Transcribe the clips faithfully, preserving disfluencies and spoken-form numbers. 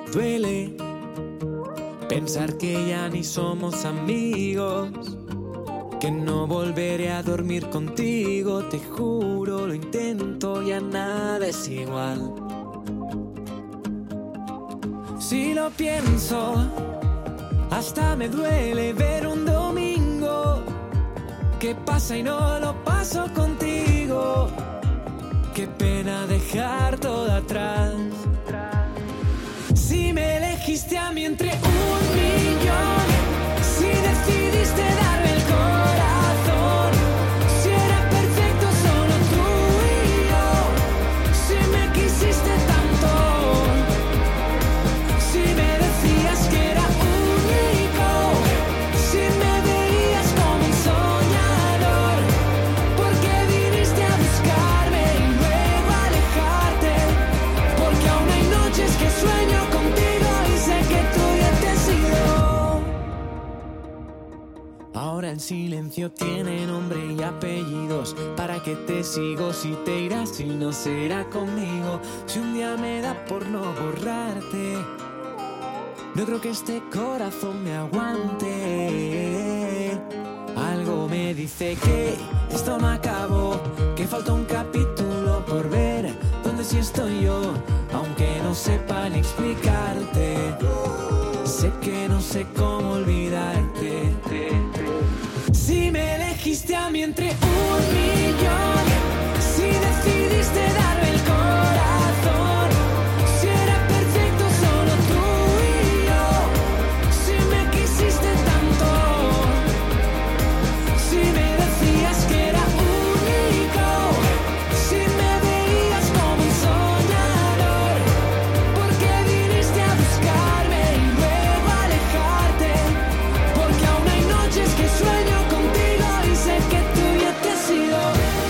Duele pensar que ya ni somos amigos, que no volveré a dormir contigo. Te juro, lo intento, ya nada es igual. Si lo pienso, hasta me duele ver un domingo que pasa y no lo paso contigo. Qué pena dejar todo atrás. Si me elegiste a mí entre un millón, si decidiste darme el corazón, si era perfecto solo tú y yo, si me quisiste tanto, si me decías que era único, si me veías como un soñador, porque viniste a buscarme y luego a alejarte, porque aún hay noches que sueño contigo y sé que tú ya te has ido. Ahora el silencio tiene nombre y apellidos. ¿Para qué te sigo si te irás y no será conmigo? Si un día me da por no borrarte, no creo que este corazón me aguante. Algo me dice que esto no acabó, que falta un capítulo por ver. ¿Dónde sí estoy yo? Aunque no sepa ni explicarte, sé que no sé cómo olvidarte. Si me elegiste a mí entre un millón, si decidiste darme el corazón, si era perfecto solo tú y yo, si me quisiste tanto, si me decías que era único, si me veías como un soñador, porque viniste a buscarme y luego a alejarte, porque aún hay noches que sueño contigo y sé que tú ya te has ido.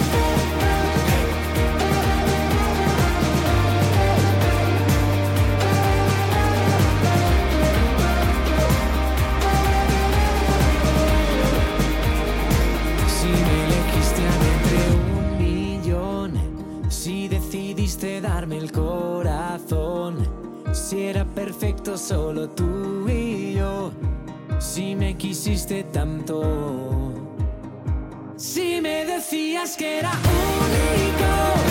Si me elegiste a mí entre un millón, si decidiste darme el corazón, si era perfecto solo tú y yo, si me quisiste tanto, si me decías que era único,